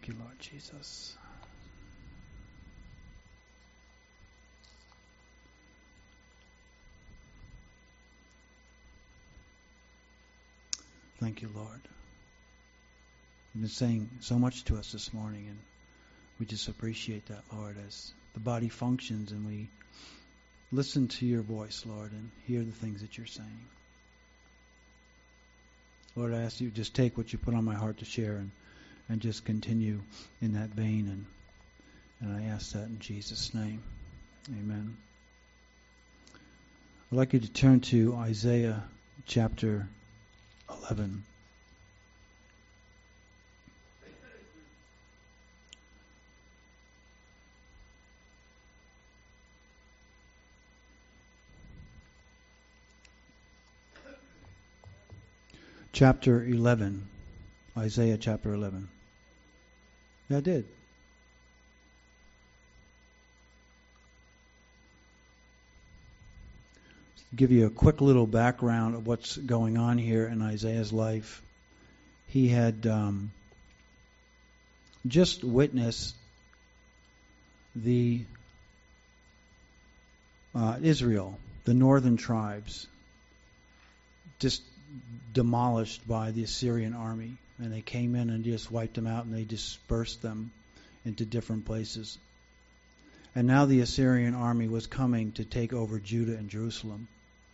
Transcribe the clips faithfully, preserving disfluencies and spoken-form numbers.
Thank you, Lord Jesus. Thank you, Lord. You've been saying so much to us this morning, and we just appreciate that, Lord, as the body functions and we listen to your voice, Lord, and hear the things that you're saying. Lord, I ask you to just take what you put on my heart to share and, and just continue in that vein, and and I ask that in Jesus' name. Amen. I'd like you to turn to Isaiah chapter eleven. Chapter eleven. Isaiah chapter eleven. Yeah, I did. Give you a quick little background of what's going on here in Isaiah's life. He had um, just witnessed the uh, Israel, the northern tribes, just demolished by the Assyrian army, and they came in and just wiped them out, and they dispersed them into different places. And now the Assyrian army was coming to take over Judah and Jerusalem,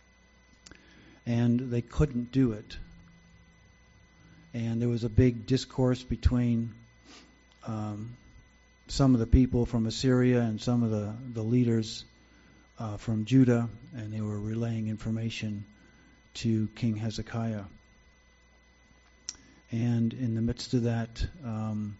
and they couldn't do it. And there was a big discourse between um, some of the people from Assyria and some of the, the leaders uh, from Judah, and they were relaying information to King Hezekiah. And in the midst of that, um,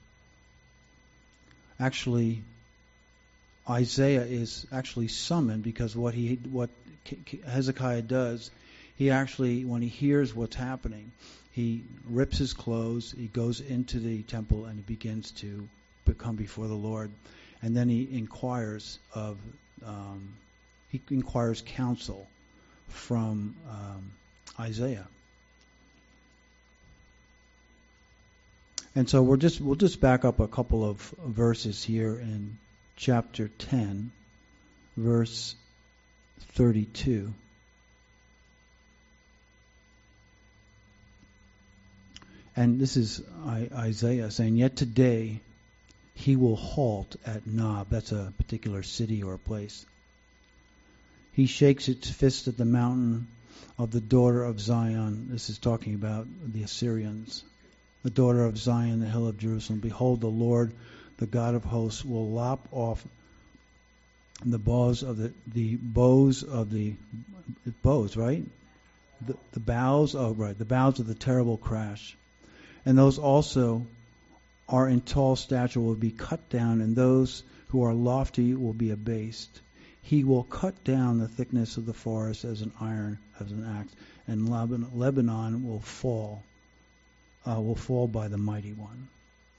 actually, Isaiah is actually summoned, because what he what Hezekiah does, he actually, when he hears what's happening, he rips his clothes, he goes into the temple, and he begins to come before the Lord. And then he inquires of, um, he inquires counsel from um, Isaiah. And so we're just we'll just back up a couple of verses here in chapter ten, verse thirty-two. And this is Isaiah saying, "Yet today he will halt at Nob." That's a particular city or a place. "He shakes its fist at the mountain of the daughter of Zion." This is talking about the Assyrians. "The daughter of Zion, the hill of Jerusalem. Behold, the Lord, the God of hosts, will lop off the bows of the the bows of the bows, right? The, the boughs, oh right, the boughs of the terrible crash, and those also are in tall stature will be cut down, and those who are lofty will be abased. He will cut down the thickness of the forest as an iron, as an axe, and Lebanon, Lebanon will fall, uh, will fall by the mighty one."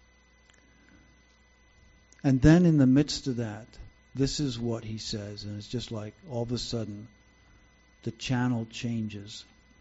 And then in the midst of that, this is what he says, and it's just like all of a sudden the channel changes.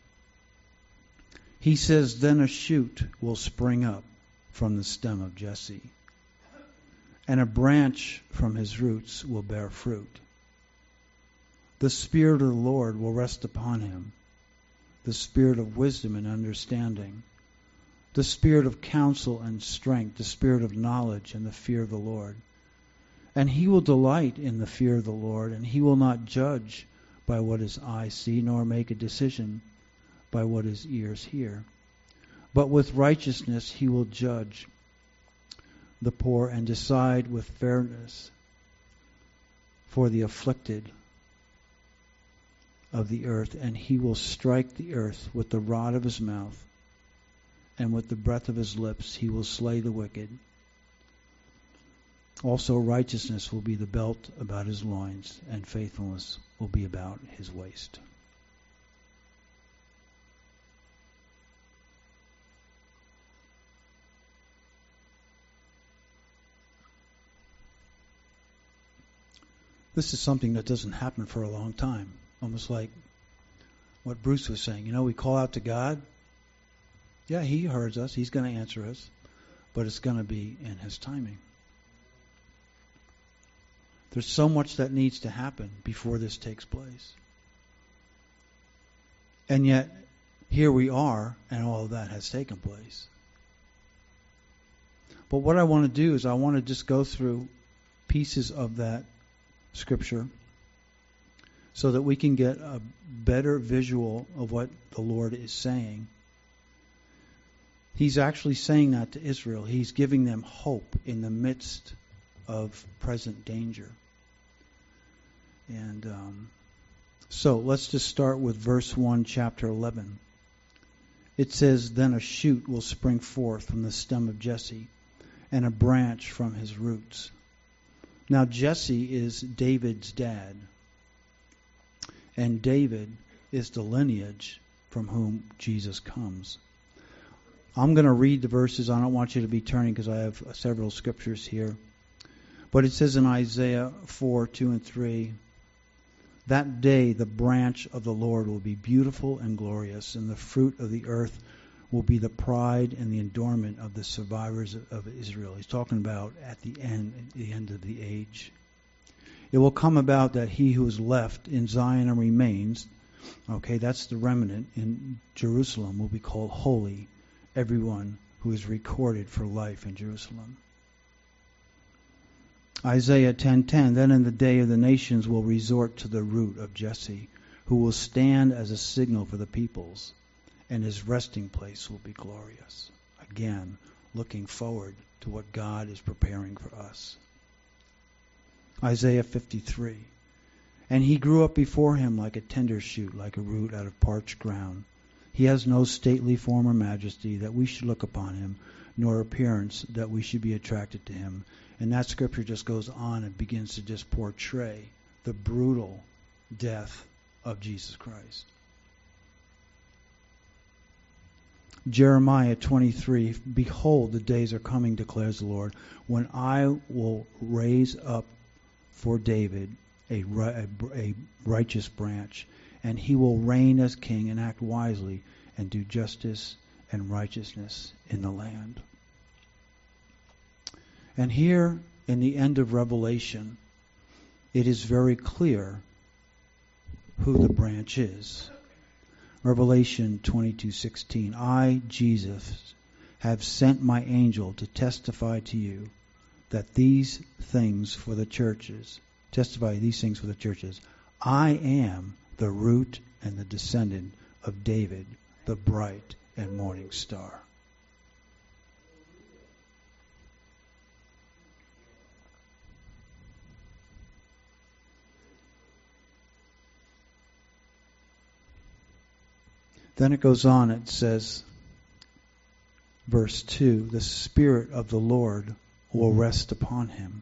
He says, "Then a shoot will spring up from the stem of Jesse, and a branch from his roots will bear fruit. The Spirit of the Lord will rest upon him, the Spirit of wisdom and understanding, the Spirit of counsel and strength, the Spirit of knowledge and the fear of the Lord. And he will delight in the fear of the Lord, and he will not judge by what his eyes see, nor make a decision by what his ears hear. But with righteousness he will judge the poor and decide with fairness for the afflicted of the earth, and he will strike the earth with the rod of his mouth, and with the breath of his lips he will slay the wicked. Also righteousness will be the belt about his loins, and faithfulness will be about his waist." This is something that doesn't happen for a long time. Almost like what Bruce was saying. You know, we call out to God. Yeah, he hears us. He's going to answer us. but it's going to be in His timing. There's so much that needs to happen before this takes place. And yet, here we are, and all of that has taken place. But what I want to do is I want to just go through pieces of that scripture so that we can get a better visual of what the Lord is saying. He's actually saying that to Israel. He's giving them hope in the midst of present danger. And um, so let's just start with verse one, chapter eleven. It says, "Then a shoot will spring forth from the stem of Jesse, and a branch from his roots." Now Jesse is David's dad. And David is the lineage from whom Jesus comes. I'm going to read the verses. I don't want you to be turning because I have several scriptures here. But it says in Isaiah four, two and three, "That day the branch of the Lord will be beautiful and glorious, and the fruit of the earth will be the pride and the adornment of the survivors of Israel." He's talking about at the end, at the end of the age. "It will come about that he who is left in Zion and remains," okay, that's the remnant in Jerusalem, "will be called holy, everyone who is recorded for life in Jerusalem." Isaiah ten ten, "Then in the day of the nations will resort to the root of Jesse, who will stand as a signal for the peoples, and his resting place will be glorious." Again, looking forward to what God is preparing for us. Isaiah fifty-three, "And he grew up before him like a tender shoot, like a root out of parched ground. He has no stately form or majesty that we should look upon him, nor appearance that we should be attracted to him." And that scripture just goes on and begins to just portray the brutal death of Jesus Christ. Jeremiah twenty-three, "Behold, the days are coming, declares the Lord, when I will raise up for David a, a righteous branch, and he will reign as king and act wisely and do justice and righteousness in the land." And here in the end of Revelation, it is very clear who the branch is. Revelation twenty-two sixteen, "I, Jesus, have sent my angel to testify to you that these things for the churches, testify these things for the churches. I am the root and the descendant of David, the bright and morning star." Then it goes on, it says, verse two, "The Spirit of the Lord will rest upon him."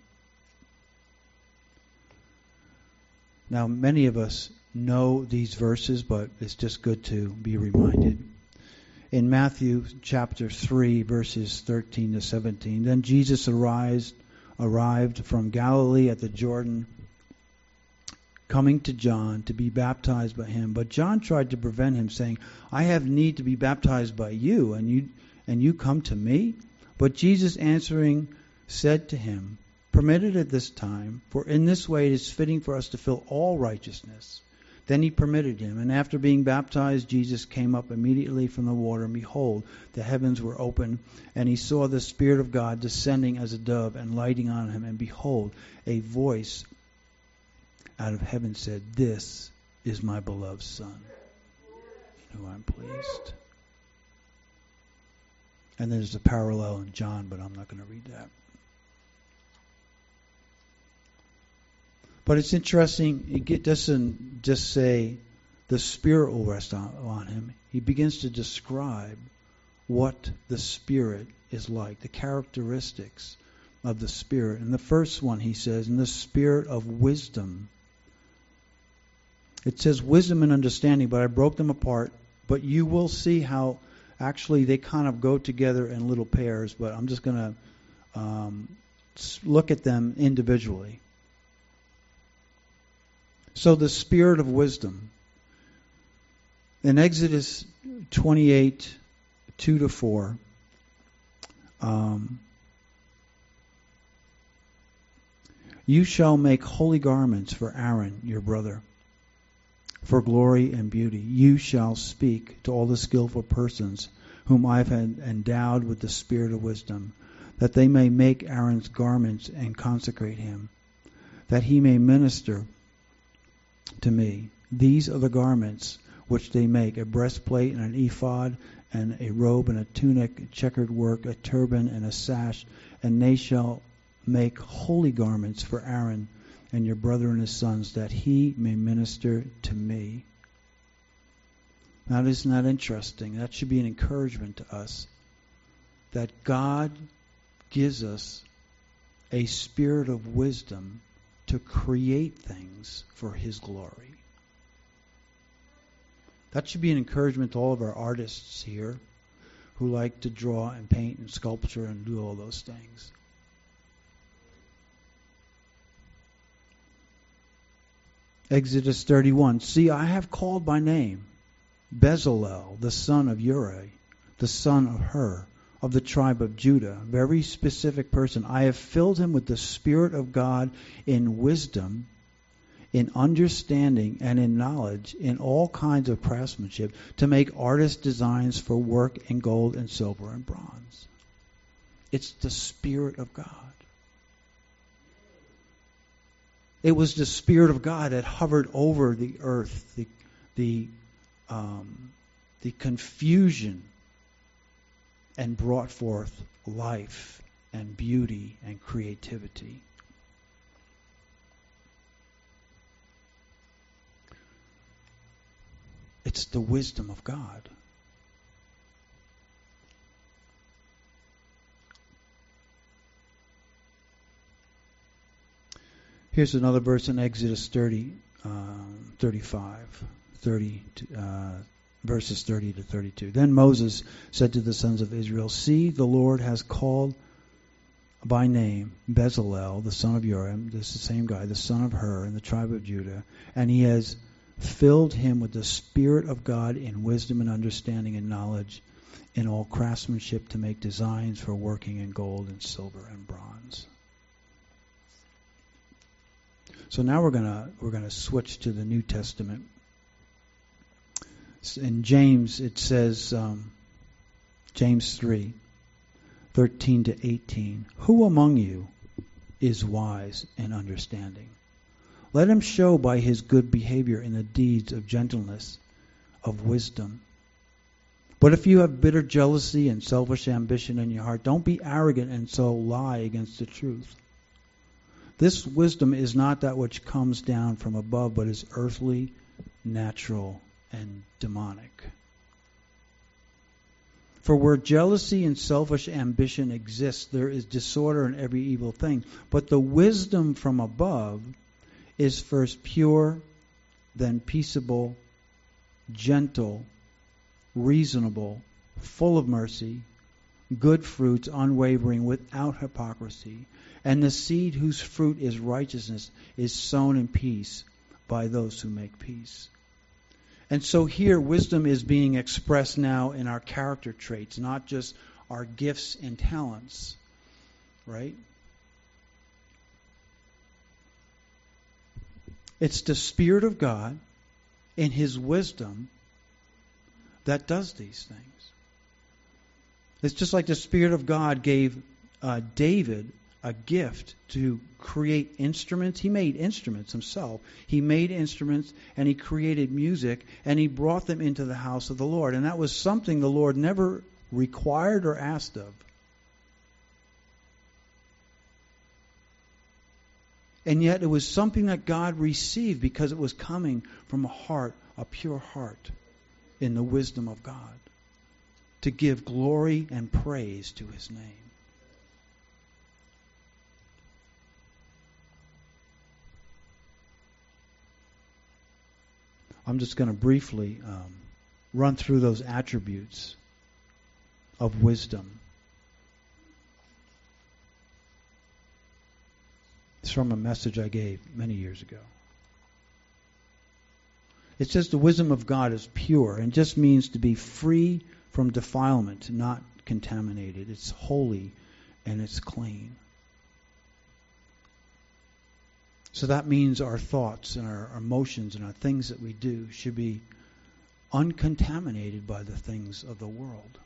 Now, many of us know these verses, but it's just good to be reminded. In Matthew chapter three, verses thirteen to seventeen, "Then Jesus arrived, arrived from Galilee at the Jordan, coming to John to be baptized by him. But John tried to prevent him, saying, 'I have need to be baptized by you, and you and you come to me?' But Jesus answering said to him, 'Permit it at this time, for in this way it is fitting for us to fill all righteousness.' Then he permitted him, and after being baptized, Jesus came up immediately from the water, and behold, the heavens were open, and he saw the Spirit of God descending as a dove and lighting on him, and behold, a voice out of heaven said, 'This is my beloved Son, in whom I'm pleased.'" And there's a parallel in John, but I'm not going to read that. But it's interesting, it doesn't just say the Spirit will rest on, on him. He begins to describe what the Spirit is like, the characteristics of the Spirit. And the first one, he says, "in the spirit of wisdom." It says wisdom and understanding, but I broke them apart. But you will see how actually they kind of go together in little pairs, but I'm just going to um, look at them individually. So the spirit of wisdom. In Exodus twenty-eight, two to four, Um, you shall make holy garments for Aaron, your brother, for glory and beauty. You shall speak to all the skillful persons whom I have endowed with the spirit of wisdom, that they may make Aaron's garments and consecrate him, that he may minister to me. These are the garments which they make, a breastplate and an ephod, and a robe and a tunic, checkered work, a turban and a sash, and they shall make holy garments for Aaron and your brother and his sons, that he may minister to me. Now, isn't that interesting? That should be an encouragement to us, that God gives us a spirit of wisdom to create things for his glory. That should be an encouragement to all of our artists here who like to draw and paint and sculpture and do all those things. Exodus thirty-one. See, I have called by name Bezalel, the son of Uri, the son of Hur, of the tribe of Judah, very specific person. I have filled him with the Spirit of God in wisdom, in understanding, and in knowledge, in all kinds of craftsmanship, to make artist designs for work in gold and silver and bronze. It's the Spirit of God. It was the Spirit of God that hovered over the earth, the the um, the confusion, and brought forth life and beauty and creativity. It's the wisdom of God. Here's another verse in Exodus thirty, uh, thirty-five, thirty, uh, verses thirty to thirty-two. Then Moses said to the sons of Israel, see, the Lord has called by name Bezalel, the son of Uri, this is the same guy, the son of Hur, in the tribe of Judah, and he has filled him with the Spirit of God in wisdom and understanding and knowledge, in all craftsmanship, to make designs for working in gold and silver and bronze. So now we're gonna we're gonna switch to the New Testament. In James it says, um, James three, thirteen to eighteen. Who among you is wise and understanding? Let him show by his good behavior in the deeds of gentleness, of wisdom. But if you have bitter jealousy and selfish ambition in your heart, don't be arrogant and so lie against the truth. This wisdom is not that which comes down from above, but is earthly, natural, and demonic. For where jealousy and selfish ambition exist, there is disorder in every evil thing. But the wisdom from above is first pure, then peaceable, gentle, reasonable, full of mercy, good fruits, unwavering, without hypocrisy. And the seed whose fruit is righteousness is sown in peace by those who make peace. And so here, wisdom is being expressed now in our character traits, not just our gifts and talents, right? It's the Spirit of God in His wisdom that does these things. It's just like the Spirit of God gave uh, David a gift to create instruments. He made instruments himself. He made instruments and he created music and he brought them into the house of the Lord. And that was something the Lord never required or asked of. And yet it was something that God received because it was coming from a heart, a pure heart, in the wisdom of God, to give glory and praise to His name. I'm just going to briefly um, run through those attributes of wisdom. It's from a message I gave many years ago. It says the wisdom of God is pure and just means to be free from defilement, not uncontaminated. It's holy and it's clean. So that means our thoughts and our emotions and our things that we do should be uncontaminated by the things of the world.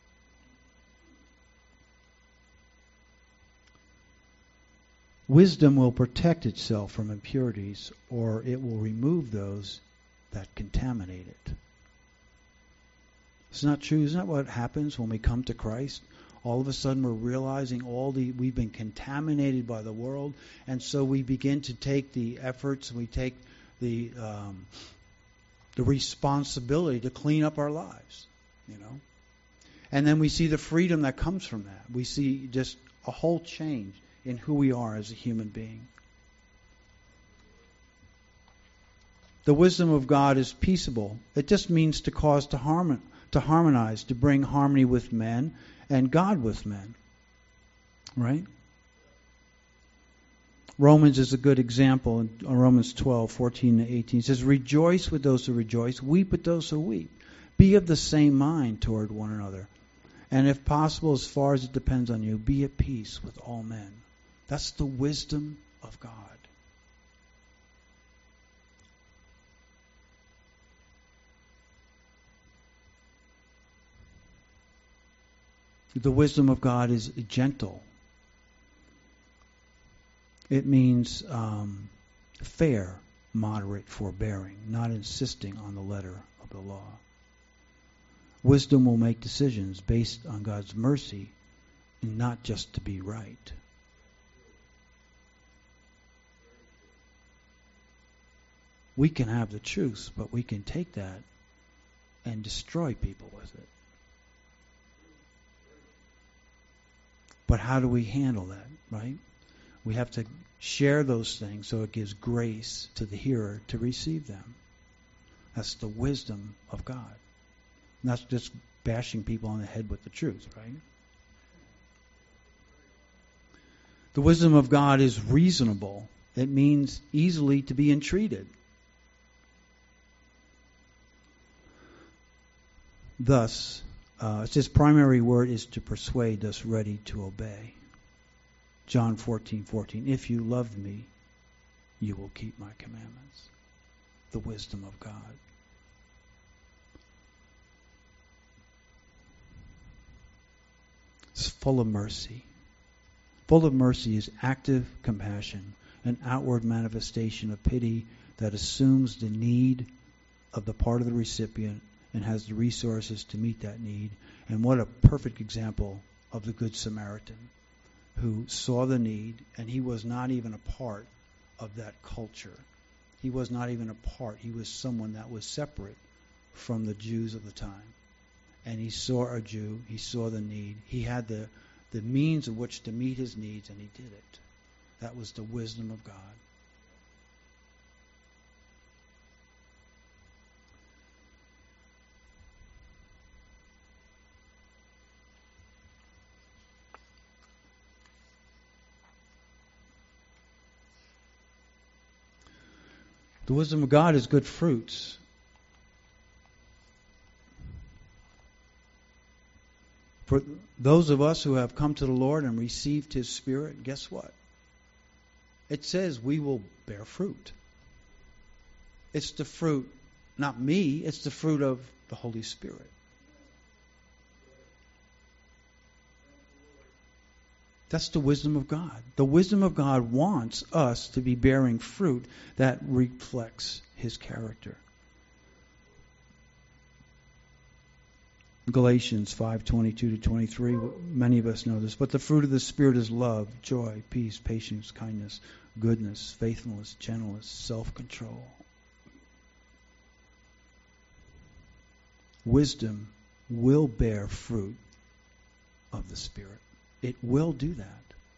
Wisdom will protect itself from impurities, or it will remove those that contaminate it. It's not true. Isn't that what happens when we come to Christ? All of a sudden we're realizing all the we've been contaminated by the world, and so we begin to take the efforts, we take the um, the responsibility to clean up our lives, you know. And then we see the freedom that comes from that. We see just a whole change in who we are as a human being. The wisdom of God is peaceable. It just means to cause to harmon, to harmonize, to bring harmony with men and God with men. Right? Romans is a good example. In Romans twelve, fourteen to eighteen, it says, "Rejoice with those who rejoice, weep with those who weep. Be of the same mind toward one another. And if possible, as far as it depends on you, be at peace with all men." That's the wisdom of God. The wisdom of God is gentle. It means um, fair, moderate, forbearing, not insisting on the letter of the law. Wisdom will make decisions based on God's mercy and not just to be right. We can have the truth, but we can take that and destroy people with it. But how do we handle that, right? We have to share those things so it gives grace to the hearer to receive them. That's the wisdom of God. Not just bashing people on the head with the truth, right? The wisdom of God is reasonable. It means easily to be entreated. Thus, uh, its its primary word is to persuade us ready to obey. John fourteen fourteen. If you love me, you will keep my commandments. The wisdom of God. It's full of mercy. Full of mercy is active compassion, an outward manifestation of pity that assumes the need of the part of the recipient and has the resources to meet that need. And what a perfect example of the Good Samaritan, who saw the need, and he was not even a part of that culture. He was not even a part. He was someone that was separate from the Jews of the time. And he saw a Jew. He saw the need. He had the, the means of which to meet his needs, and he did it. That was the wisdom of God. The wisdom of God is good fruits. For those of us who have come to the Lord and received His Spirit, guess what? It says we will bear fruit. It's the fruit, not me, it's the fruit of the Holy Spirit. That's the wisdom of God. The wisdom of God wants us to be bearing fruit that reflects His character. Galatians five twenty-two to twenty-three, many of us know this. But the fruit of the Spirit is love, joy, peace, patience, kindness, goodness, faithfulness, gentleness, self-control. Wisdom will bear fruit of the Spirit. It will do that.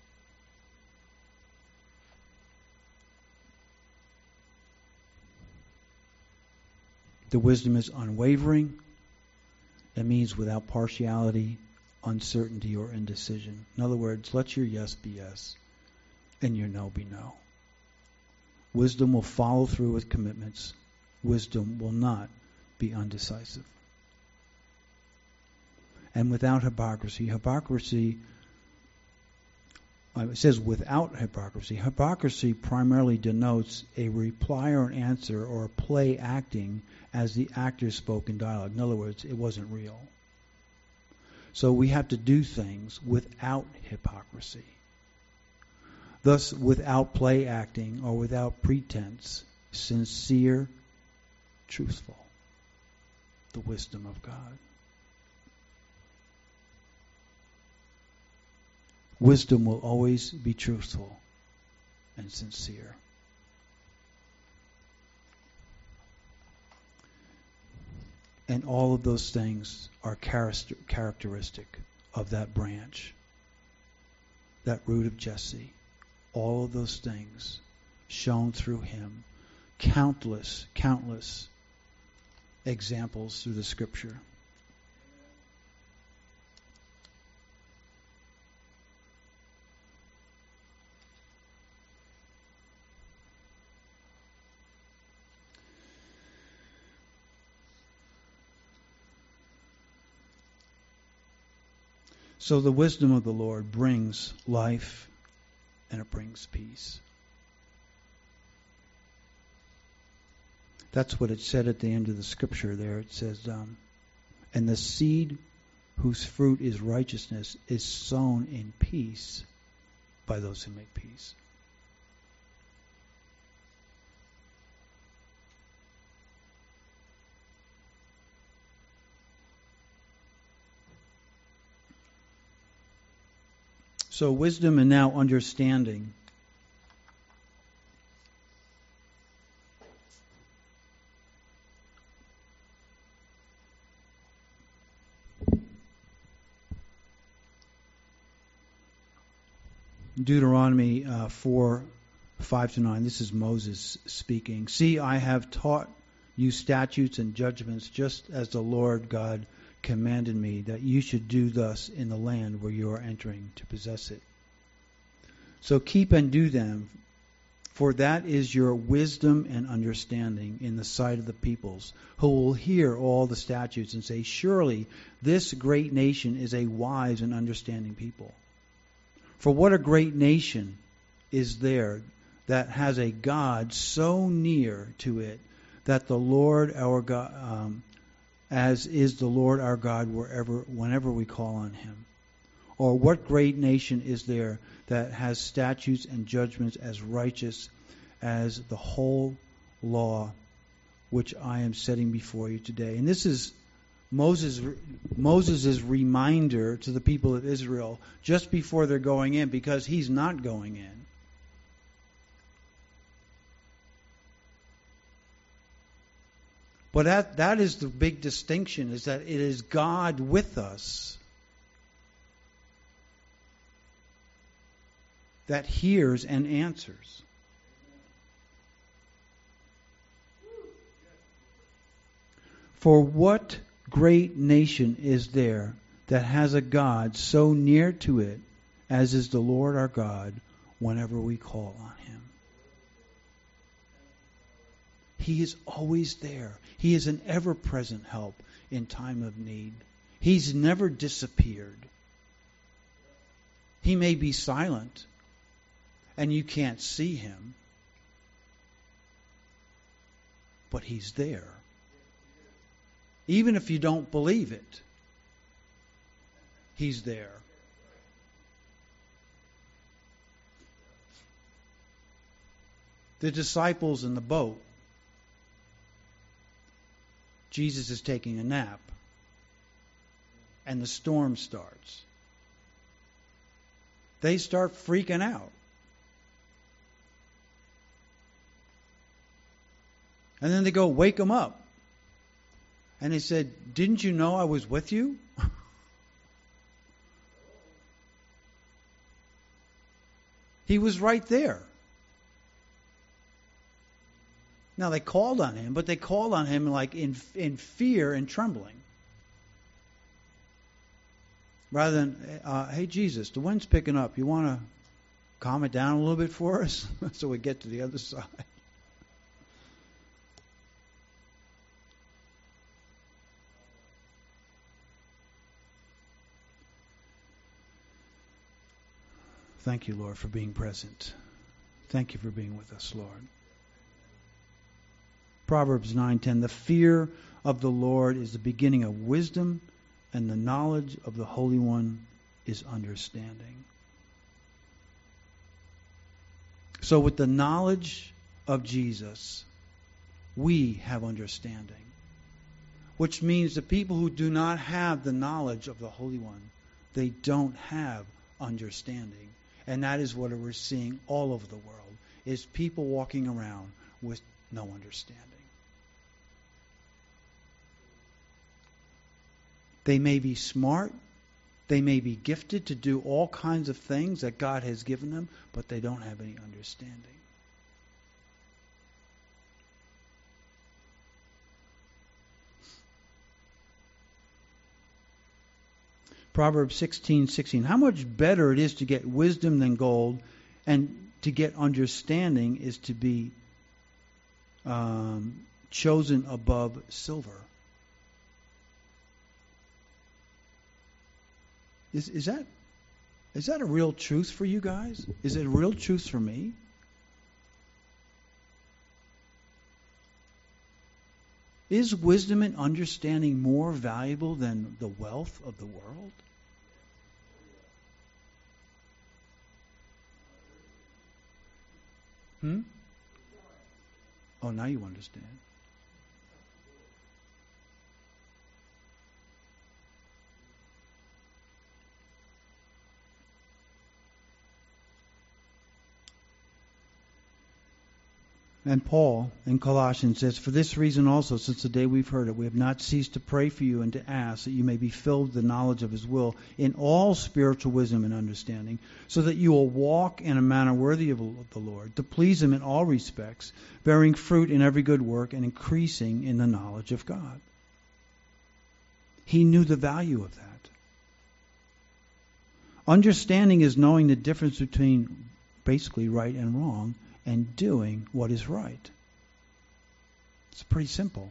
The wisdom is unwavering. It means without partiality, uncertainty, or indecision. In other words, let your yes be yes and your no be no. Wisdom will follow through with commitments. Wisdom will not be undecisive. and without hypocrisy. Hypocrisy, uh, it says without hypocrisy. Hypocrisy primarily denotes a reply or an answer or a play acting as the actor spoke in dialogue. In other words, it wasn't real. So we have to do things without hypocrisy. Thus, without play acting or without pretense, sincere, truthful. The wisdom of God. Wisdom will always be truthful and sincere. And all of those things are characteristic of that branch, that root of Jesse. All of those things shown through him. Countless, countless examples through the scripture. So the wisdom of the Lord brings life and it brings peace. That's what it said at the end of the scripture there. It says, um, and the seed whose fruit is righteousness is sown in peace by those who make peace. So wisdom and now understanding. Deuteronomy uh, four, five to nine. This is Moses speaking. See, I have taught you statutes and judgments just as the Lord God commanded me, that you should do thus in the land where you are entering to possess it. So keep and do them, for that is your wisdom and understanding in the sight of the peoples, who will hear all the statutes and say, surely this great nation is a wise and understanding people. For what a great nation is there that has a God so near to it that the Lord our God, um, as is the Lord our God wherever, whenever we call on him. Or what great nation is there that has statutes and judgments as righteous as the whole law which I am setting before you today? And this is Moses Moses' reminder to the people of Israel just before they're going in, because he's not going in. But that, that is the big distinction, is that it is God with us that hears and answers. For what great nation is there that has a God so near to it as is the Lord our God whenever we call on him? He is always there. He is an ever-present help in time of need. He's never disappeared. He may be silent and you can't see him, but he's there. Even if you don't believe it, he's there. The disciples in the boat, Jesus is taking a nap, and the storm starts. They start freaking out. And then they go, wake him up. And he said, didn't you know I was with you? He was right there. Now they called on him, but they called on him like in in fear and trembling. Rather than, uh, hey Jesus, the wind's picking up. You want to calm it down a little bit for us so we get to the other side? Thank you, Lord, for being present. Thank you for being with us, Lord. Proverbs nine ten, the fear of the Lord is the beginning of wisdom, and the knowledge of the Holy One is understanding. So with the knowledge of Jesus, we have understanding. Which means the people who do not have the knowledge of the Holy One, they don't have understanding. And that is what we're seeing all over the world, is people walking around with no understanding. They may be smart, they may be gifted to do all kinds of things that God has given them, but they don't have any understanding. Proverbs sixteen sixteen. How much better it is to get wisdom than gold, and to get understanding is to be um, chosen above silver. Is, is that is that a real truth for you guys? Is it a real truth for me? Is wisdom and understanding more valuable than the wealth of the world? Hmm? Oh, now you understand. And Paul in Colossians says, for this reason also, since the day we've heard it, we have not ceased to pray for you and to ask that you may be filled with the knowledge of his will in all spiritual wisdom and understanding, so that you will walk in a manner worthy of the Lord, to please him in all respects, bearing fruit in every good work and increasing in the knowledge of God. He knew the value of that. Understanding is knowing the difference between basically right and wrong, and doing what is right. It's pretty simple.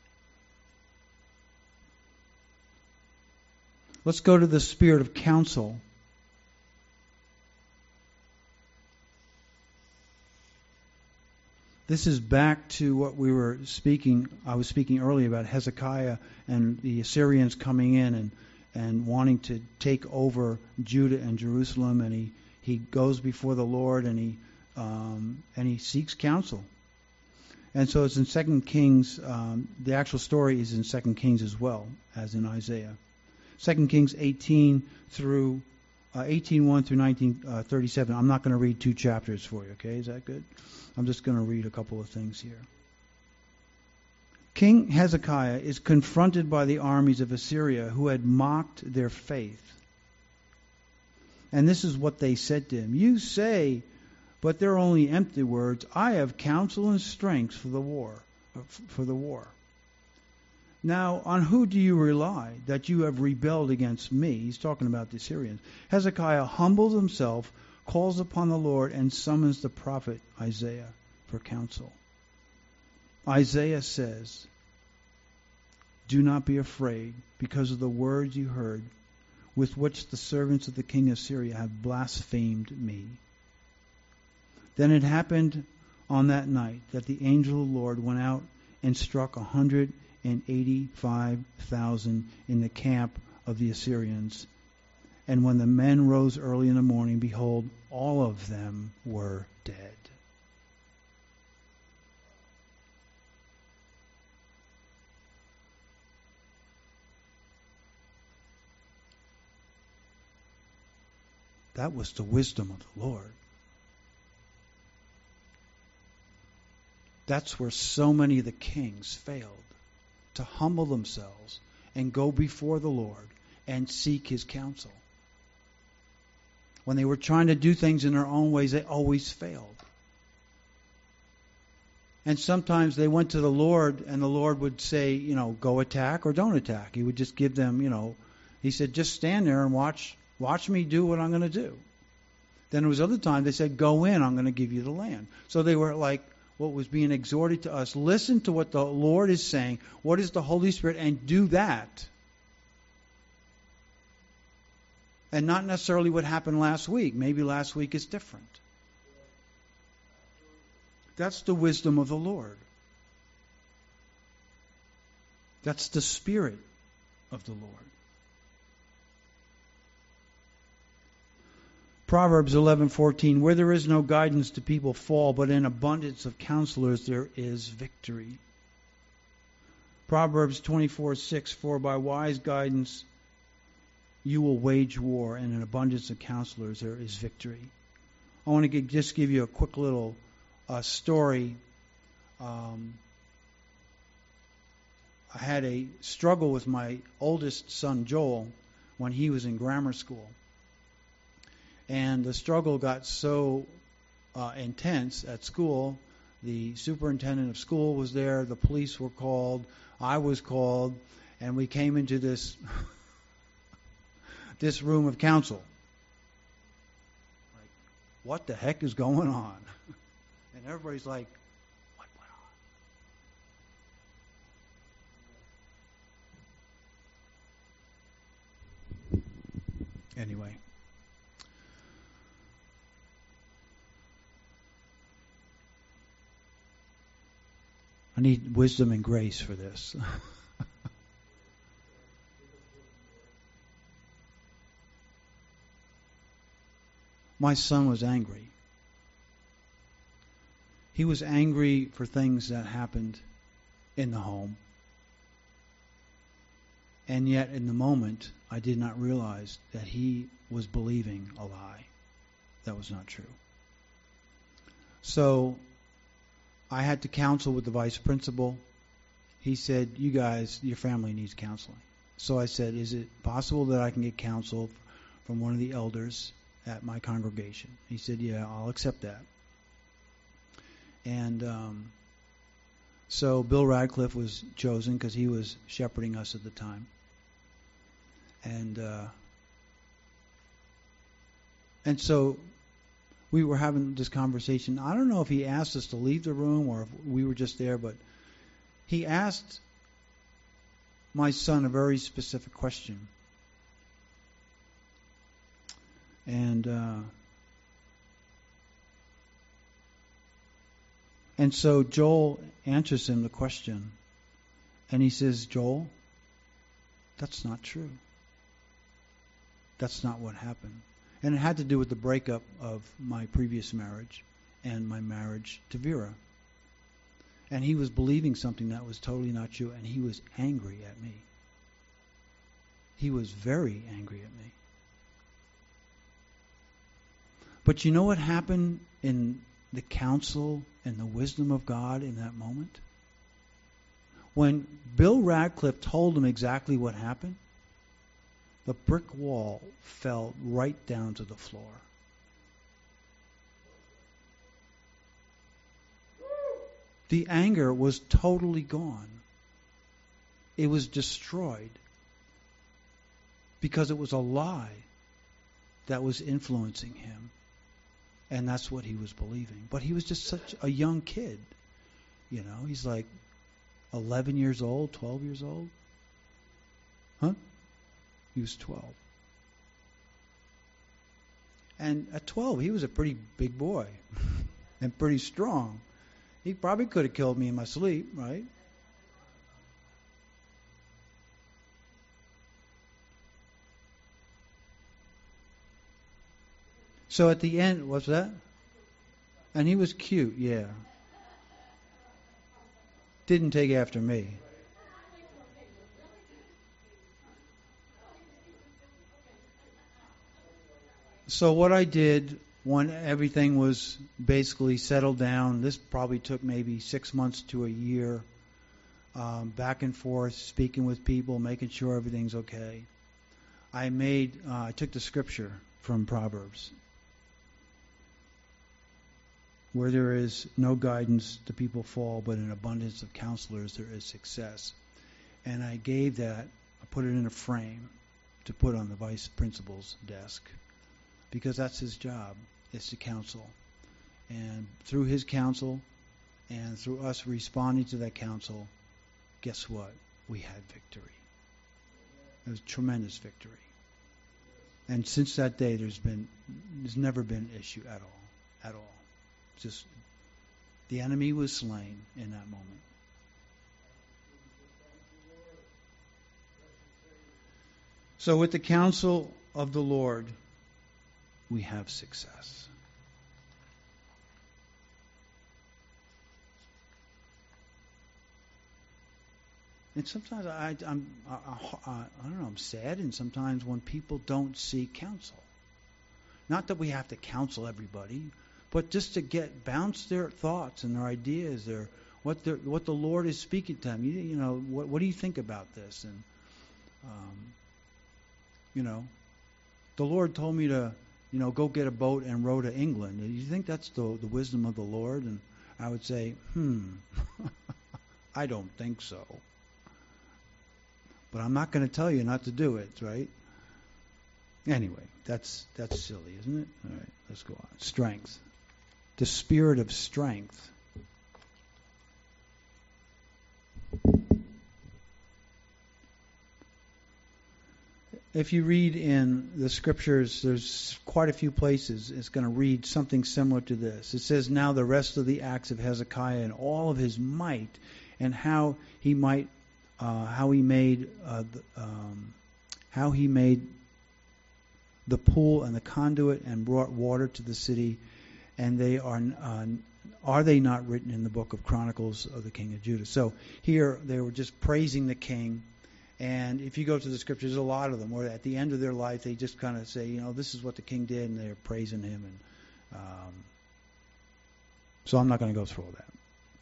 Let's go to the spirit of counsel. This is back to what we were speaking, I was speaking earlier about Hezekiah and the Assyrians coming in and, and wanting to take over Judah and Jerusalem, and he, he goes before the Lord and he Um, and he seeks counsel. And so it's in Second Kings, um, the actual story is in Second Kings as well as in Isaiah. Second Kings eighteen through uh, eighteen one through nineteen thirty-seven. I'm not going to read two chapters for you, okay? Is that good? I'm just going to read a couple of things here. King Hezekiah is confronted by the armies of Assyria who had mocked their faith. And this is what they said to him. You say, but they're only empty words. I have counsel and strength for the war, for the war. Now, on who do you rely that you have rebelled against me? He's talking about the Assyrians. Hezekiah humbles himself, calls upon the Lord, and summons the prophet Isaiah for counsel. Isaiah says, do not be afraid because of the words you heard, with which the servants of the king of Syria have blasphemed me. Then it happened on that night that the angel of the Lord went out and struck a hundred and eighty-five thousand in the camp of the Assyrians. And when the men rose early in the morning, behold, all of them were dead. That was the wisdom of the Lord. That's where so many of the kings failed, to humble themselves and go before the Lord and seek his counsel. When they were trying to do things in their own ways, they always failed. And sometimes they went to the Lord, and the Lord would say, you know, go attack or don't attack. He would just give them, you know, he said, just stand there and watch, watch me do what I'm going to do. Then there was other times they said, go in, I'm going to give you the land. So they were like, what was being exhorted to us, listen to what the Lord is saying, what is the Holy Spirit, and do that. And not necessarily what happened last week. Maybe last week is different. That's the wisdom of the Lord. That's the Spirit of the Lord. Proverbs eleven fourteen, where there is no guidance, the people fall, but in abundance of counselors there is victory. Proverbs twenty-four six, for by wise guidance you will wage war, and in abundance of counselors there is victory. I want to get, just give you a quick little uh, story. Um, I had a struggle with my oldest son, Joel, when he was in grammar school. And the struggle got so uh, intense at school. The superintendent of school was there. The police were called. I was called. And we came into this this room of counsel. Like, what the heck is going on? And everybody's like, what went on? Anyway. I need wisdom and grace for this. My son was angry. He was angry for things that happened in the home. And yet, in the moment, I did not realize that he was believing a lie. That was not true. So, I had to counsel with the vice principal. He said, you guys, your family needs counseling. So I said, is it possible that I can get counsel from one of the elders at my congregation? He said, yeah, I'll accept that. And um, so Bill Radcliffe was chosen because he was shepherding us at the time. And uh, and so we were having this conversation. I don't know if he asked us to leave the room or if we were just there, but he asked my son a very specific question. And uh, and so Joel answers him the question. And he says, Joel, that's not true. That's not what happened. And it had to do with the breakup of my previous marriage and my marriage to Vera. And he was believing something that was totally not true, and he was angry at me. He was very angry at me. But you know what happened in the counsel and the wisdom of God in that moment? When Bill Radcliffe told him exactly what happened, the brick wall fell right down to the floor. The anger was totally gone. It was destroyed because it was a lie that was influencing him. And that's what he was believing. But he was just such a young kid. You know, he's like eleven years old, twelve years old. Huh? He was twelve. And at twelve, he was a pretty big boy and pretty strong. He probably could have killed me in my sleep, right? So at the end, what's that? And he was cute, yeah. Didn't take after me. So what I did when everything was basically settled down, this probably took maybe six months to a year, um, back and forth, speaking with people, making sure everything's okay. I made, uh, I took the scripture from Proverbs. Where there is no guidance, the people fall, but in abundance of counselors there is success. And I gave that, I put it in a frame to put on the vice principal's desk. Because that's his job, is to counsel. And through his counsel and through us responding to that counsel, guess what? We had victory. It was tremendous victory. And since that day, there's been, there's never been an issue at all, at all. Just the enemy was slain in that moment. So with the counsel of the Lord, we have success. And sometimes I, I'm, I, I, I don't know, I'm sad, and sometimes when people don't seek counsel. Not that we have to counsel everybody, but just to get bounce their thoughts and their ideas, their what what the Lord is speaking to them. You, you know, what what do you think about this? And um, you know, the Lord told me to, you know, go get a boat and row to England. Do you think that's the the wisdom of the Lord? And I would say, hmm, I don't think so. But I'm not going to tell you not to do it, right? Anyway, that's that's silly, isn't it? All right, let's go on. Strength. The spirit of strength. If you read in the scriptures, there's quite a few places it's going to read something similar to this. It says, now the rest of the acts of Hezekiah and all of his might, and how he might Uh, how he made uh, the, um, how he made the pool and the conduit and brought water to the city, and they are uh, are they not written in the book of Chronicles of the king of Judah? So here they were just praising the king, and if you go to the scriptures, a lot of them where at the end of their life they just kind of say, you know, this is what the king did, and they're praising him, and um, so I'm not going to go through all that.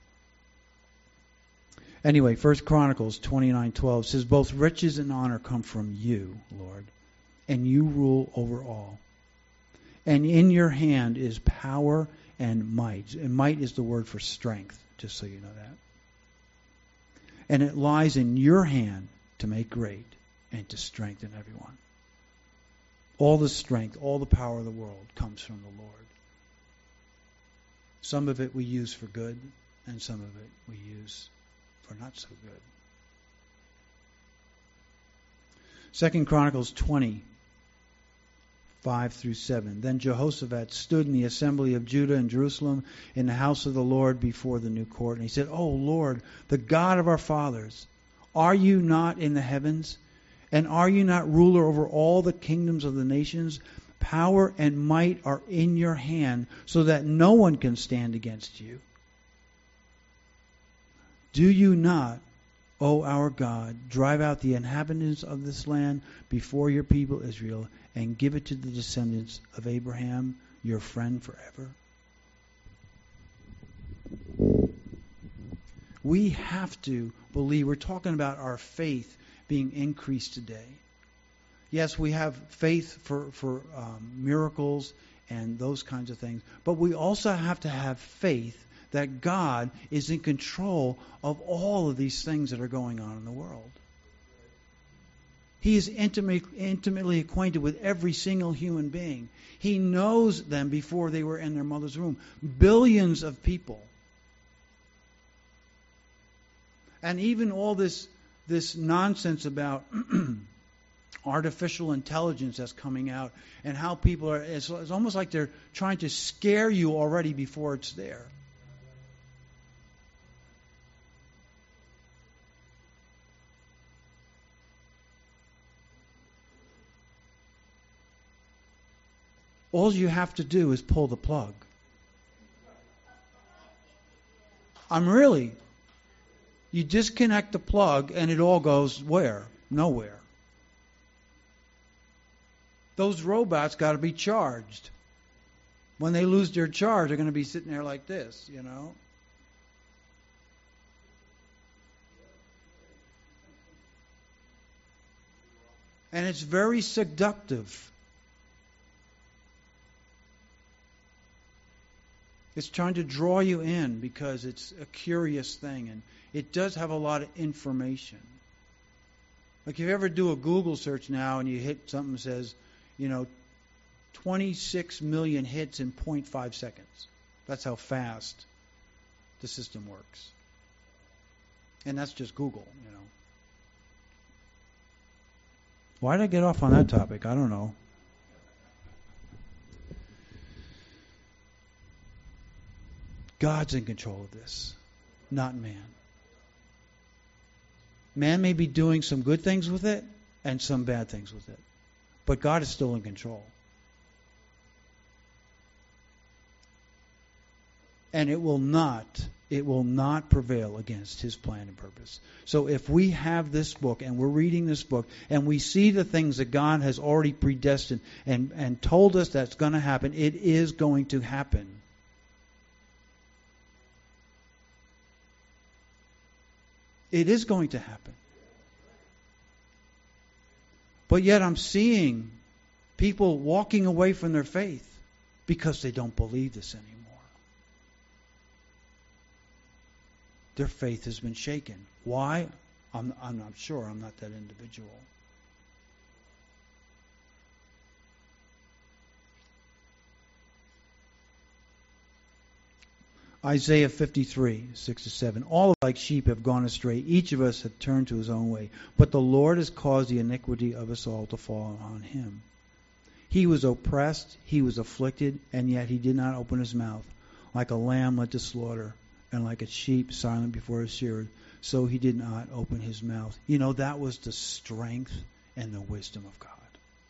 Anyway, First Chronicles twenty-nine twelve says, both riches and honor come from you, Lord, and you rule over all. And in your hand is power and might. And might is the word for strength, just so you know that. And it lies in your hand to make great and to strengthen everyone. All the strength, all the power of the world comes from the Lord. Some of it we use for good, and some of it we use for not so good. Second Chronicles twenty, five through seven. Then Jehoshaphat stood in the assembly of Judah and Jerusalem in the house of the Lord before the new court. And he said, O Lord, the God of our fathers, are you not in the heavens? And are you not ruler over all the kingdoms of the nations? Power and might are in your hand, so that no one can stand against you. Do you not, O our God, drive out the inhabitants of this land before your people Israel, and give it to the descendants of Abraham, your friend forever? We have to believe. We're talking about our faith being increased today. Yes, we have faith for, for um, miracles and those kinds of things, but we also have to have faith that God is in control of all of these things that are going on in the world. He is intimately, intimately acquainted with every single human being. He knows them before they were in their mother's womb. Billions of people. And even all this, this nonsense about artificial intelligence that's coming out, and how people are, it's, it's almost like they're trying to scare you already before it's there. All you have to do is pull the plug. I'm really. You disconnect the plug and it all goes where? Nowhere. Those robots got to be charged. When they lose their charge, they're going to be sitting there like this, you know. And it's very seductive. It's trying to draw you in because it's a curious thing, and it does have a lot of information. Like if you ever do a Google search now and you hit something that says, you know, twenty-six million hits in zero point five seconds. That's how fast the system works. And that's just Google, you know. Why did I get off on that topic? I don't know. God's in control of this, not man. Man may be doing some good things with it and some bad things with it, but God is still in control. And it will not, it will not prevail against his plan and purpose. So if we have this book and we're reading this book and we see the things that God has already predestined and, and told us that's going to happen, it is going to happen. It is going to happen. But yet I'm seeing people walking away from their faith because they don't believe this anymore. Their faith has been shaken. Why? I'm, I'm not sure. I'm not that individual. Isaiah fifty-three, six to seven. All like sheep have gone astray. Each of us have turned to his own way. But the Lord has caused the iniquity of us all to fall on him. He was oppressed, he was afflicted, and yet he did not open his mouth. Like a lamb led to slaughter, and like a sheep silent before his shearer, so he did not open his mouth. You know, that was the strength and the wisdom of God.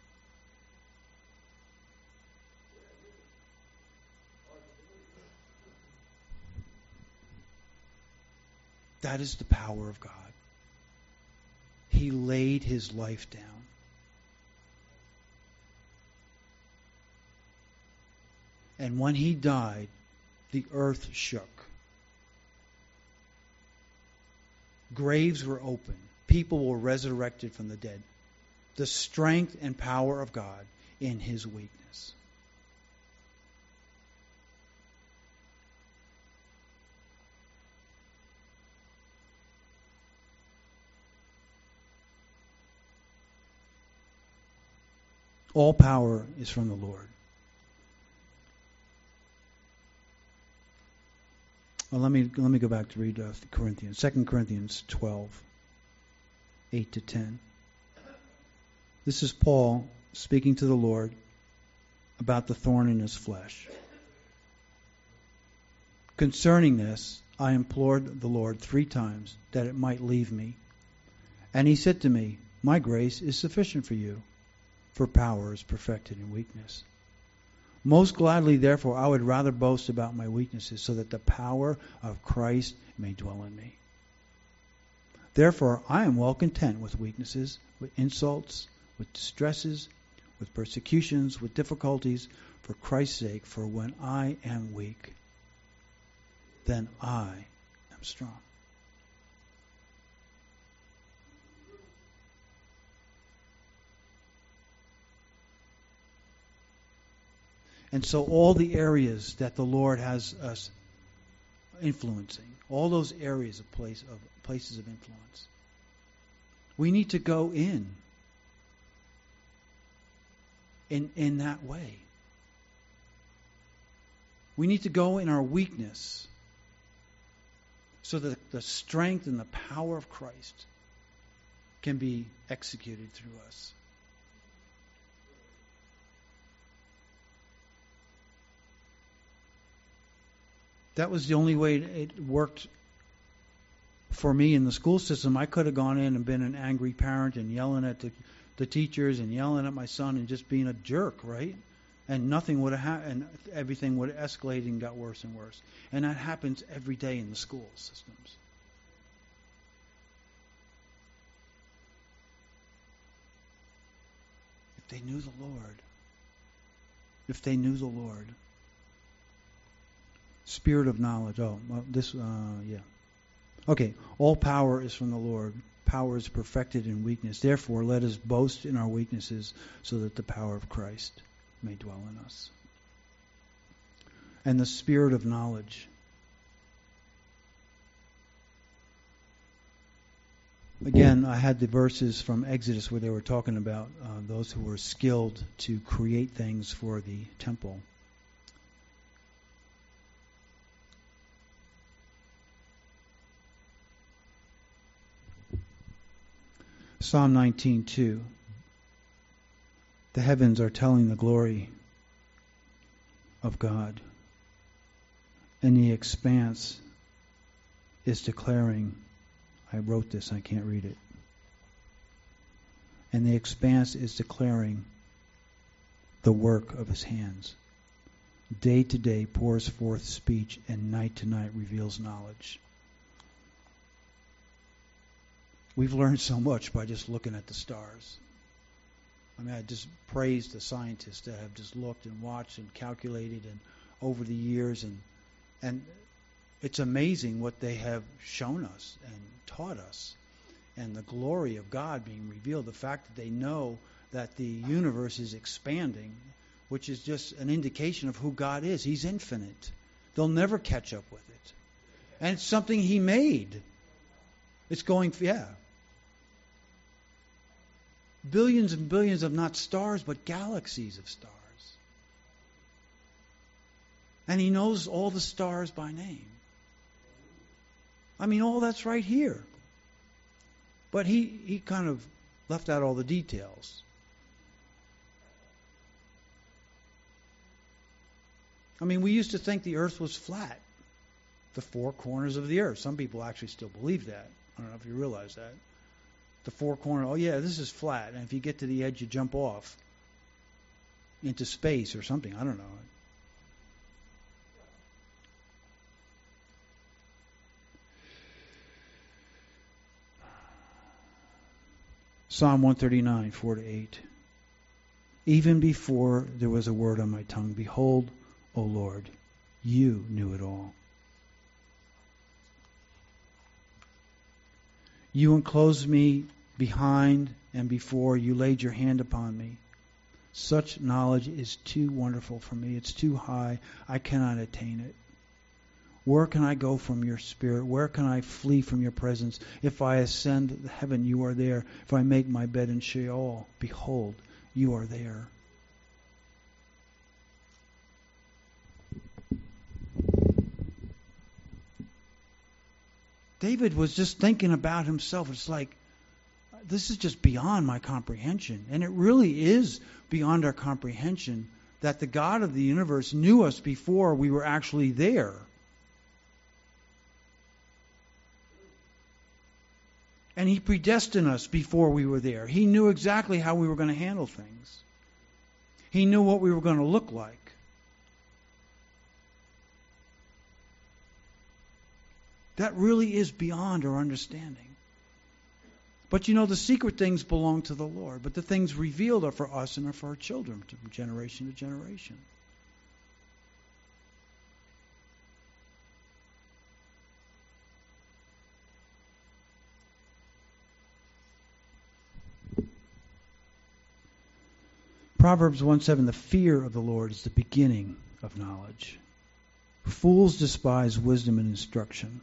That is the power of God. He laid his life down. And when he died, the earth shook. Graves were opened. People were resurrected from the dead. The strength and power of God in his weakness. All power is from the Lord. Well, let me let me go back to read uh, Corinthians, Second Corinthians twelve, eight to ten. This is Paul speaking to the Lord about the thorn in his flesh. Concerning this, I implored the Lord three times that it might leave me. And he said to me, my grace is sufficient for you, for power is perfected in weakness. Most gladly, therefore, I would rather boast about my weaknesses, so that the power of Christ may dwell in me. Therefore, I am well content with weaknesses, with insults, with distresses, with persecutions, with difficulties, for Christ's sake. For when I am weak, then I am strong. And so all the areas that the Lord has us influencing, all those areas of place of places of influence, we need to go in in in that way. We need to go in our weakness so that the strength and the power of Christ can be executed through us. That was the only way it worked for me in the school system. I could have gone in and been an angry parent and yelling at the, the teachers and yelling at my son and just being a jerk, right? And nothing would have happened. And everything would have escalated and got worse and worse. And that happens every day in the school systems. If they knew the Lord, if they knew the Lord. Spirit of knowledge. Oh, well, this, uh, yeah. Okay, all power is from the Lord. Power is perfected in weakness. Therefore, let us boast in our weaknesses so that the power of Christ may dwell in us. And the spirit of knowledge. Again, I had the verses from Exodus where they were talking about uh, those who were skilled to create things for the temple. Psalm nineteen two. The heavens are telling the glory of God, And the expanse is declaring, I wrote this, I can't read it. And the expanse is declaring the work of his hands. Day to day pours forth speech, and night to night reveals knowledge. We've learned so much by just looking at the stars. I mean, I just praise the scientists that have just looked and watched and calculated and over the years, and and it's amazing what they have shown us and taught us, and the glory of God being revealed. The fact that they know that the universe is expanding, which is just an indication of who God is. He's infinite. They'll never catch up with it. And it's something He made. It's going, yeah. Billions and billions of not stars, but galaxies of stars. And He knows all the stars by name. I mean, all that's right here. But he, he kind of left out all the details. I mean, we used to think the earth was flat. The four corners of the earth. Some people actually still believe that. I don't know if you realize that. The four corners, oh yeah, this is flat. And if you get to the edge, you jump off into space or something. I don't know. Psalm one thirty-nine, four to eight. Even before there was a word on my tongue, behold, O Lord, you knew it all. You enclosed me behind and before. You laid your hand upon me. Such knowledge is too wonderful for me. It's too high. I cannot attain it. Where can I go from your spirit? Where can I flee from your presence? If I ascend heaven, you are there. If I make my bed in Sheol, behold, you are there. David was just thinking about himself. It's like, this is just beyond my comprehension. And it really is beyond our comprehension that the God of the universe knew us before we were actually there. And He predestined us before we were there. He knew exactly how we were going to handle things. He knew what we were going to look like. That really is beyond our understanding. But you know, the secret things belong to the Lord. But the things revealed are for us and are for our children, from generation to generation. Proverbs one seven, the fear of the Lord is the beginning of knowledge. Fools despise wisdom and instruction,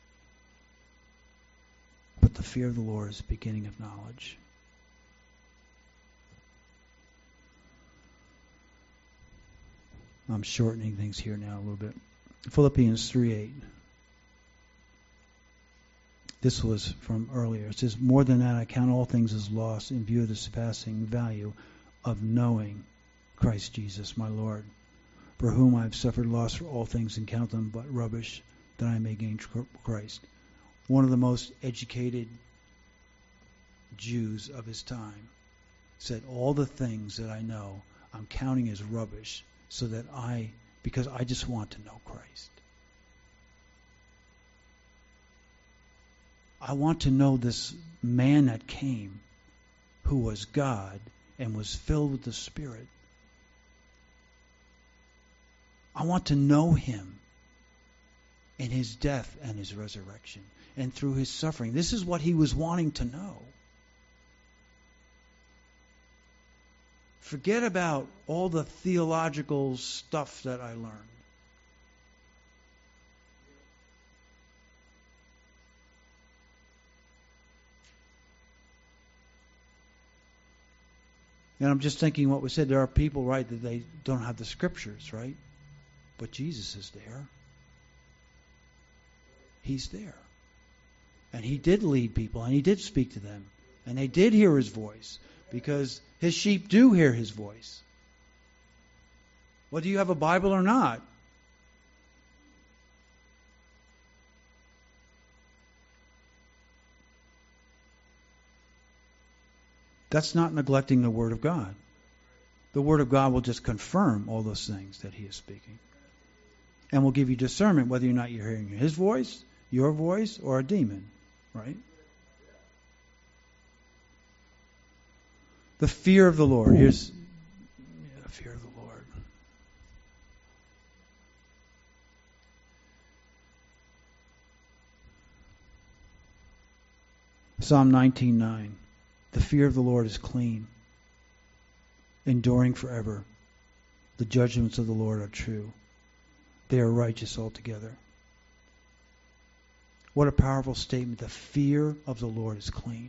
but the fear of the Lord is the beginning of knowledge. I'm shortening things here now a little bit. Philippians three eight. This was from earlier. It says, more than that, I count all things as lost in view of the surpassing value of knowing Christ Jesus, my Lord, for whom I have suffered loss for all things and count them but rubbish, that I may gain Christ. One of the most educated Jews of his time said, all the things that I know, I'm counting as rubbish, so that I, because I just want to know Christ. I want to know this man that came, who was God and was filled with the Spirit. I want to know Him in His death and His resurrection and through His suffering. This is what he was wanting to know. Forget about all the theological stuff that I learned. And I'm just thinking what was said. There are people, right, that they don't have the scriptures, right? But Jesus is there. He's there. And He did lead people, and He did speak to them. And they did hear His voice, because His sheep do hear His voice. Whether you have a Bible or not. That's not neglecting the Word of God. The Word of God will just confirm all those things that He is speaking. And will give you discernment whether or not you're hearing His voice, your voice, or a demon. Right? The fear of the Lord. Here's yeah, the fear of the Lord. Psalm nineteen nine. The fear of the Lord is clean, enduring forever. The judgments of the Lord are true. They are righteous altogether. What a powerful statement. The fear of the Lord is clean.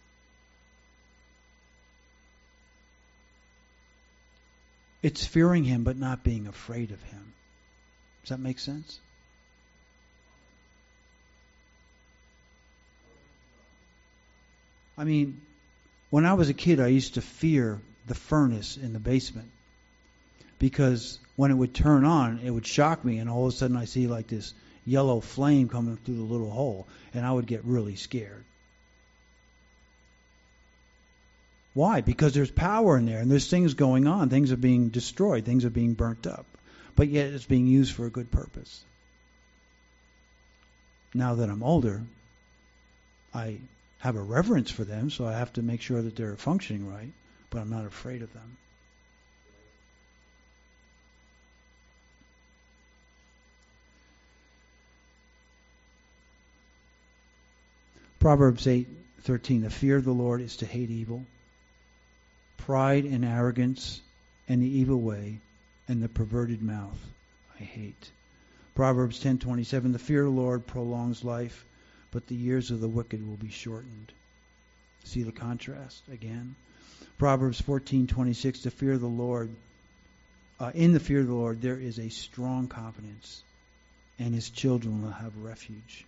It's fearing Him but not being afraid of Him. Does that make sense? I mean, when I was a kid, I used to fear the furnace in the basement because when it would turn on, it would shock me, and all of a sudden I see like this yellow flame coming through the little hole, and I would get really scared. Why? Because there's power in there, and there's things going on. Things are being destroyed. Things are being burnt up. But yet it's being used for a good purpose. Now that I'm older, I have a reverence for them, so I have to make sure that they're functioning right, but I'm not afraid of them. Proverbs eight thirteen. The fear of the Lord is to hate evil, pride and arrogance, and the evil way, and the perverted mouth I hate. Proverbs ten twenty-seven. The fear of the Lord prolongs life, but the years of the wicked will be shortened. See the contrast again. Proverbs fourteen twenty-six. The fear of the Lord, uh, in the fear of the Lord, there is a strong confidence, and His children will have refuge.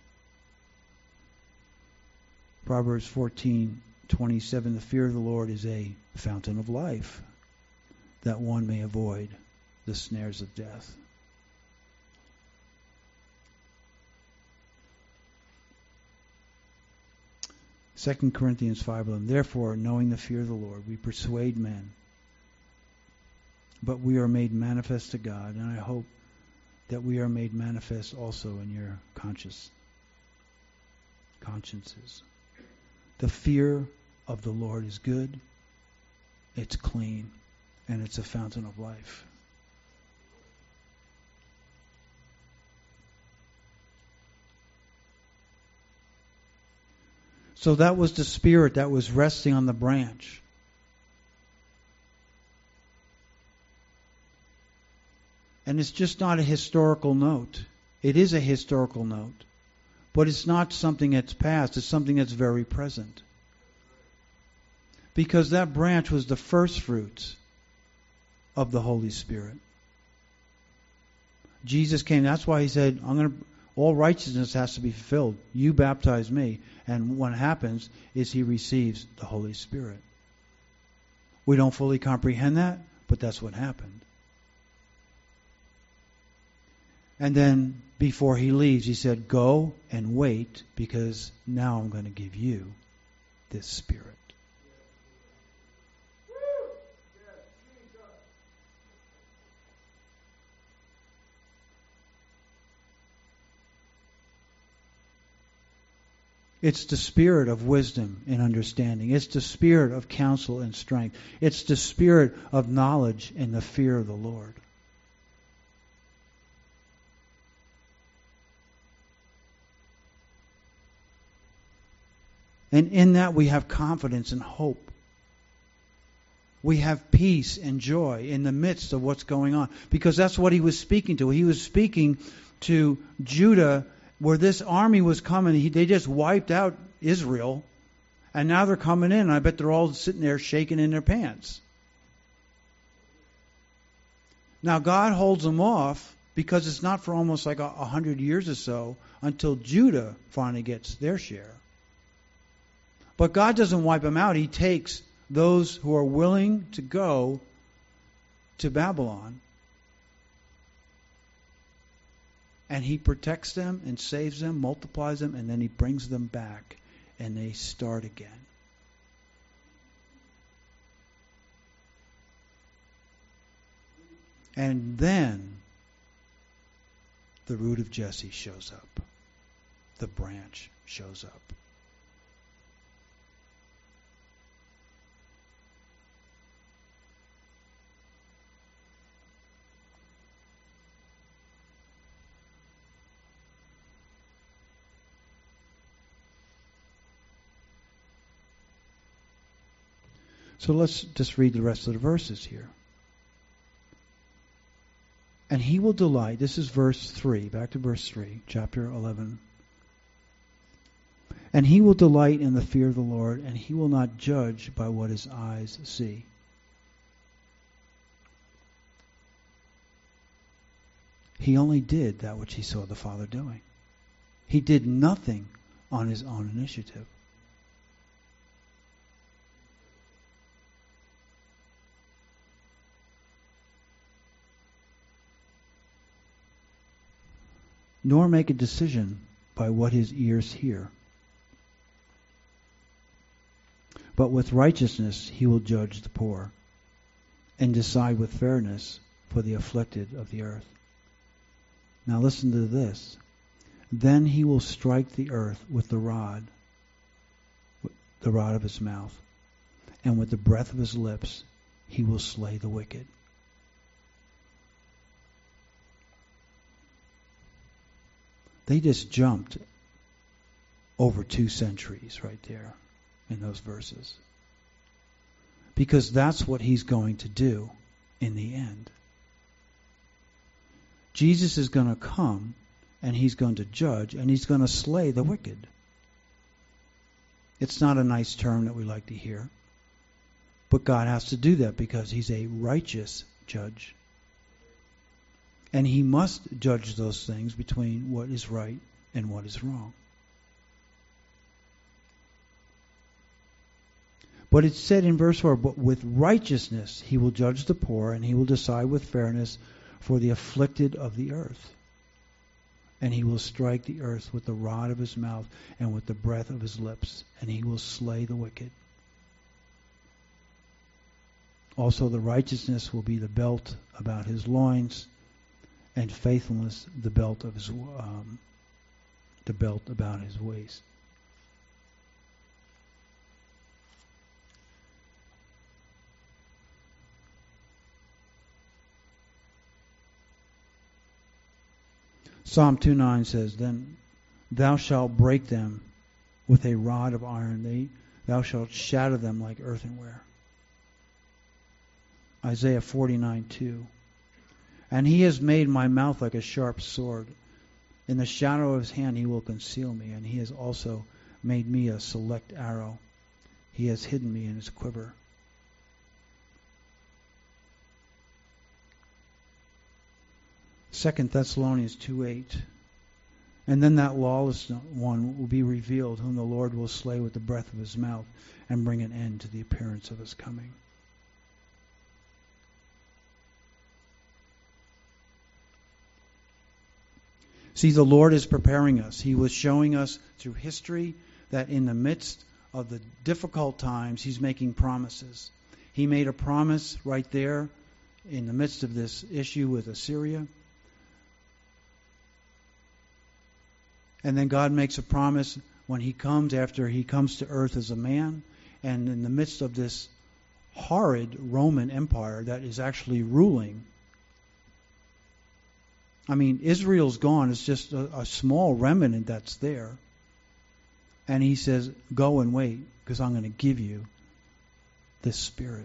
Proverbs fourteen twenty-seven. The fear of the Lord is a fountain of life, that one may avoid the snares of death. Second Corinthians five eleven. Therefore, knowing the fear of the Lord, we persuade men, but we are made manifest to God, and I hope that we are made manifest also in your conscience, consciences. The fear of the Lord is good, it's clean, and it's a fountain of life. So that was the spirit that was resting on the branch. And it's just not a historical note. It is a historical note. But it's not something that's past. It's something that's very present. Because that branch was the first fruits of the Holy Spirit. Jesus came. That's why He said, "I'm going to. All righteousness has to be fulfilled. You baptize me." And what happens is He receives the Holy Spirit. We don't fully comprehend that, but that's what happened. And then before He leaves, He said, "Go and wait, because now I'm going to give you this Spirit." It's the spirit of wisdom and understanding. It's the spirit of counsel and strength. It's the spirit of knowledge and the fear of the Lord. And in that we have confidence and hope. We have peace and joy in the midst of what's going on. Because that's what He was speaking to. He was speaking to Judah, where this army was coming. He, they just wiped out Israel. And now they're coming in. And I bet they're all sitting there shaking in their pants. Now God holds them off because it's not for almost like a, a hundred years or so until Judah finally gets their share. But God doesn't wipe them out. He takes those who are willing to go to Babylon, and He protects them and saves them, multiplies them, and then He brings them back, and they start again. And then the root of Jesse shows up. The branch shows up. So let's just read the rest of the verses here. And he will delight, this is verse three, back to verse three, chapter eleven. And he will delight in the fear of the Lord, and he will not judge by what his eyes see. He only did that which he saw the Father doing. He did nothing on his own initiative. Nor make a decision by what his ears hear. But with righteousness he will judge the poor, and decide with fairness for the afflicted of the earth. Now listen to this. Then he will strike the earth with the rod, the rod of his mouth, and with the breath of his lips he will slay the wicked. They just jumped over two centuries right there in those verses. Because that's what he's going to do in the end. Jesus is going to come and he's going to judge and he's going to slay the wicked. It's not a nice term that we like to hear. But God has to do that because he's a righteous judge. And he must judge those things between what is right and what is wrong. But it said in verse four, but with righteousness he will judge the poor, and he will decide with fairness for the afflicted of the earth. And he will strike the earth with the rod of his mouth and with the breath of his lips, and he will slay the wicked. Also the righteousness will be the belt about his loins, and faithfulness the belt of his um, the belt about his waist. Psalm two nine says, then thou shalt break them with a rod of iron, they, thou shalt shatter them like earthenware. Isaiah forty-nine two. And he has made my mouth like a sharp sword. In the shadow of his hand he will conceal me, and he has also made me a select arrow. He has hidden me in his quiver. Second Thessalonians two eight. And then that lawless one will be revealed, whom the Lord will slay with the breath of his mouth, and bring an end to the appearance of his coming. See, the Lord is preparing us. He was showing us through history that in the midst of the difficult times, he's making promises. He made a promise right there in the midst of this issue with Assyria. And then God makes a promise when he comes, after he comes to earth as a man, and in the midst of this horrid Roman Empire that is actually ruling. I mean, Israel's gone. It's just a, a small remnant that's there. And he says, go and wait, because I'm going to give you this Spirit.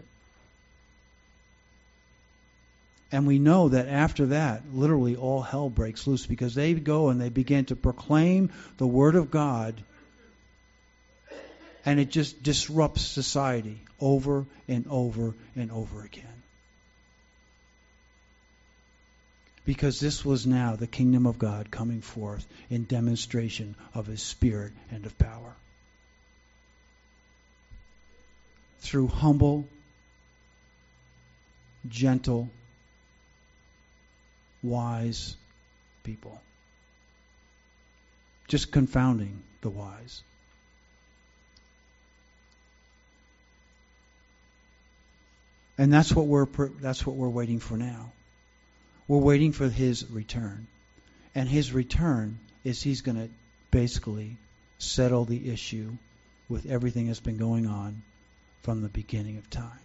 And we know that after that, literally all hell breaks loose, because they go and they begin to proclaim the Word of God, and it just disrupts society over and over and over again. Because this was now the kingdom of God coming forth in demonstration of his Spirit and of power. Through humble, gentle, wise people. Just confounding the wise. And that's what we're that's what we're waiting for now. We're waiting for his return. And his return is he's going to basically settle the issue with everything that's been going on from the beginning of time.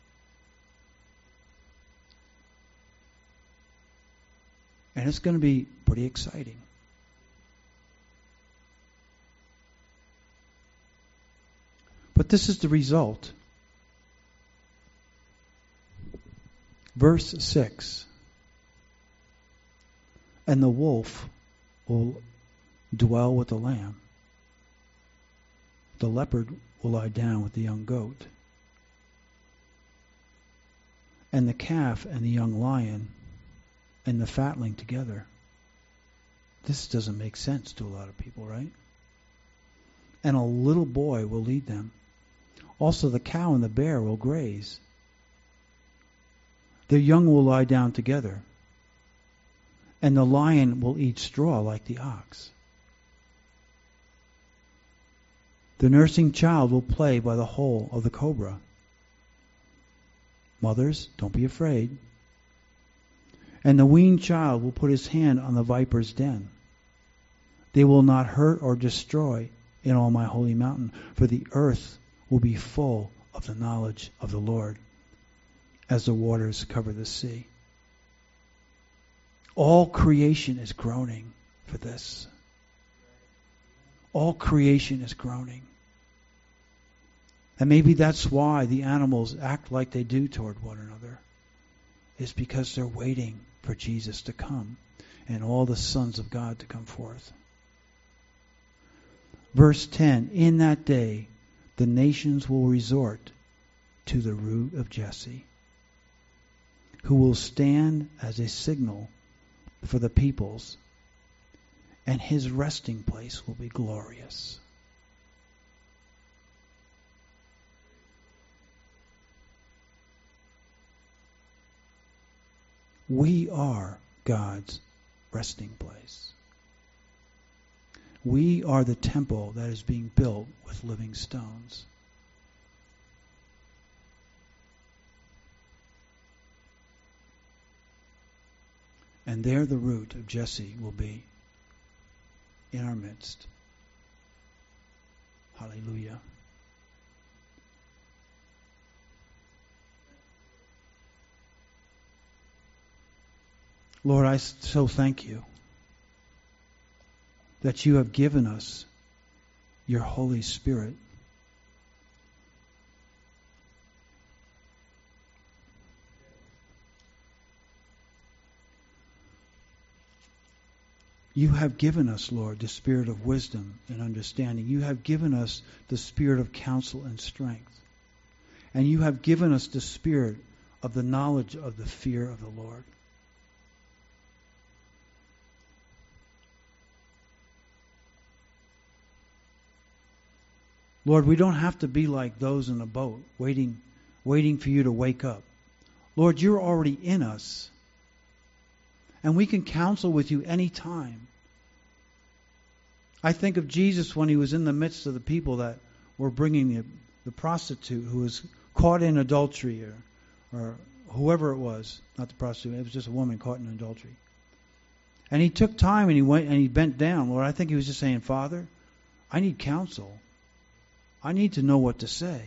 And it's going to be pretty exciting. But this is the result. Verse six. And the wolf will dwell with the lamb. The leopard will lie down with the young goat. And the calf and the young lion and the fatling together. This doesn't make sense to a lot of people, right? And a little boy will lead them. Also the cow and the bear will graze. The young will lie down together. And the lion will eat straw like the ox. The nursing child will play by the hole of the cobra. Mothers, don't be afraid. And the weaned child will put his hand on the viper's den. They will not hurt or destroy in all my holy mountain, for the earth will be full of the knowledge of the Lord, as the waters cover the sea. All creation is groaning for this. All creation is groaning. And maybe that's why the animals act like they do toward one another, is because they're waiting for Jesus to come and all the sons of God to come forth. Verse ten, in that day the nations will resort to the root of Jesse, who will stand as a signal for the peoples, and his resting place will be glorious. We are God's resting place. We are the temple that is being built with living stones. And there the root of Jesse will be in our midst. Hallelujah. Lord, I so thank you that you have given us your Holy Spirit. You have given us, Lord, the spirit of wisdom and understanding. You have given us the spirit of counsel and strength. And you have given us the spirit of the knowledge of the fear of the Lord. Lord, we don't have to be like those in a boat waiting, waiting for you to wake up. Lord, you're already in us. And we can counsel with you any time. I think of Jesus when he was in the midst of the people that were bringing the, the prostitute who was caught in adultery, or, or whoever it was, not the prostitute, it was just a woman caught in adultery. And he took time and he went and he bent down. Lord, I think he was just saying, Father, I need counsel. I need to know what to say.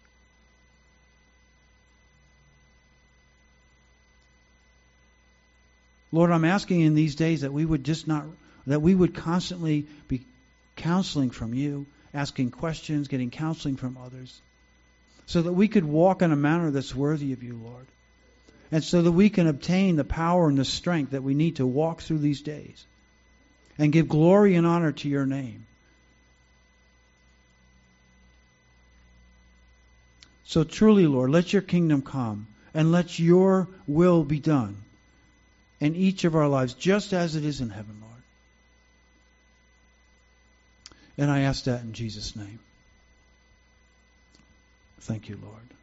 Lord, I'm asking in these days that we would just not, that we would constantly be counseling from you, asking questions, getting counseling from others, so that we could walk in a manner that's worthy of you, Lord. And so that we can obtain the power and the strength that we need to walk through these days and give glory and honor to your name. So truly, Lord, let your kingdom come and let your will be done in each of our lives, just as it is in heaven, Lord. And I ask that in Jesus' name. Thank you, Lord.